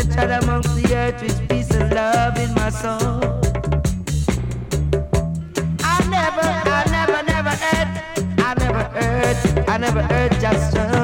bless God amongst the earth with peace and love in my soul. I never heard just